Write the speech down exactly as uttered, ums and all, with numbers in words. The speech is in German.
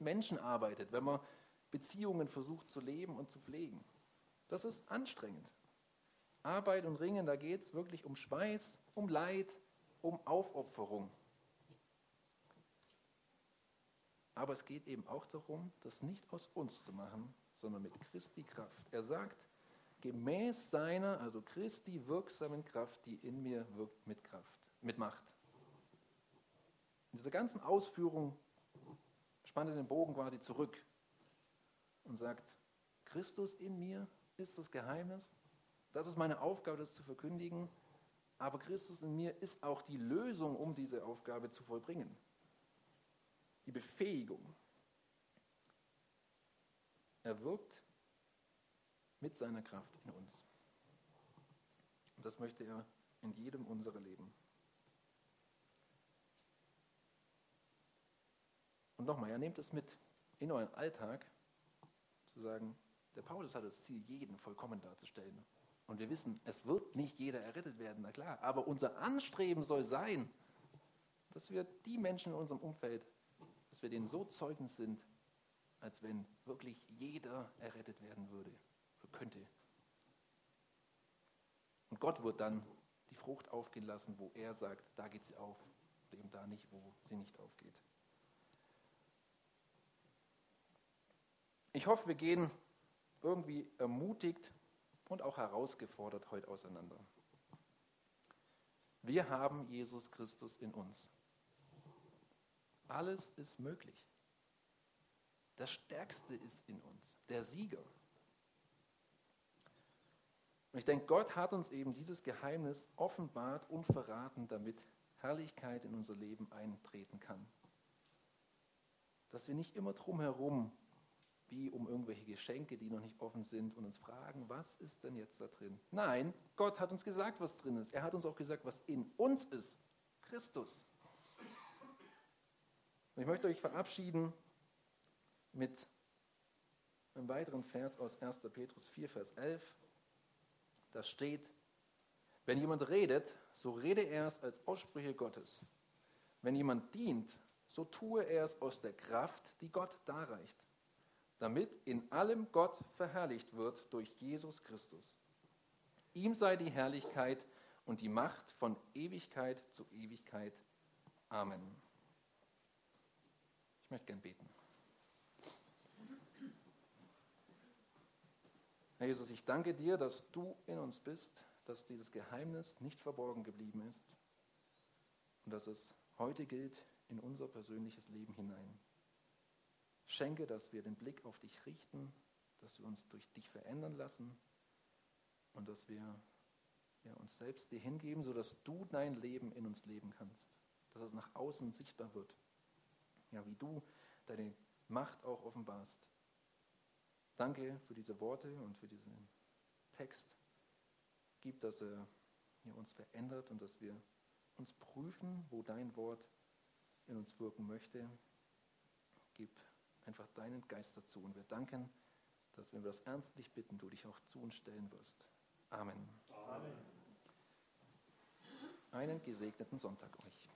Menschen arbeitet, wenn man Beziehungen versucht zu leben und zu pflegen. Das ist anstrengend. Arbeit und Ringen, da geht es wirklich um Schweiß, um Leid, um Aufopferung. Aber es geht eben auch darum, das nicht aus uns zu machen, sondern mit Christi Kraft. Er sagt, gemäß seiner, also Christi wirksamen Kraft, die in mir wirkt mit Kraft, mit Macht. In dieser ganzen Ausführung spannt er den Bogen quasi zurück und sagt, Christus in mir ist das Geheimnis, das ist meine Aufgabe, das zu verkündigen, aber Christus in mir ist auch die Lösung, um diese Aufgabe zu vollbringen. Die Befähigung. Er wirkt mit seiner Kraft in uns. Und das möchte er in jedem unserer Leben. Und nochmal, ja, nehmt es mit in euren Alltag, zu sagen, der Paulus hat das Ziel, jeden vollkommen darzustellen. Und wir wissen, es wird nicht jeder errettet werden, na klar. Aber unser Anstreben soll sein, dass wir die Menschen in unserem Umfeld, dass wir denen so Zeugnis sind, als wenn wirklich jeder errettet werden würde oder könnte. Und Gott wird dann die Frucht aufgehen lassen, wo er sagt, da geht sie auf, und eben da nicht, wo sie nicht aufgeht. Ich hoffe, wir gehen irgendwie ermutigt und auch herausgefordert heute auseinander. Wir haben Jesus Christus in uns. Alles ist möglich. Das Stärkste ist in uns, der Sieger. Und ich denke, Gott hat uns eben dieses Geheimnis offenbart und verraten, damit Herrlichkeit in unser Leben eintreten kann. Dass wir nicht immer drumherum, wie um irgendwelche Geschenke, die noch nicht offen sind, und uns fragen, was ist denn jetzt da drin? Nein, Gott hat uns gesagt, was drin ist. Er hat uns auch gesagt, was in uns ist. Christus. Und ich möchte euch verabschieden mit einem weiteren Vers aus erster Petrus vier, Vers elf. Da steht, wenn jemand redet, so rede er es als Aussprüche Gottes. Wenn jemand dient, so tue er es aus der Kraft, die Gott darreicht, damit in allem Gott verherrlicht wird durch Jesus Christus. Ihm sei die Herrlichkeit und die Macht von Ewigkeit zu Ewigkeit. Amen. Ich möchte gern beten. Herr Jesus, ich danke dir, dass du in uns bist, dass dieses Geheimnis nicht verborgen geblieben ist und dass es heute gilt in unser persönliches Leben hinein. Schenke, dass wir den Blick auf dich richten, dass wir uns durch dich verändern lassen und dass wir ja, uns selbst dir hingeben, sodass du dein Leben in uns leben kannst, dass es nach außen sichtbar wird. Ja, wie du deine Macht auch offenbarst. Danke für diese Worte und für diesen Text. Gib, dass er ja, uns verändert und dass wir uns prüfen, wo dein Wort in uns wirken möchte. Gib einfach deinen Geist dazu. Und wir danken, dass, wenn wir das ernstlich bitten, du dich auch zu uns stellen wirst. Amen. Amen. Einen gesegneten Sonntag euch.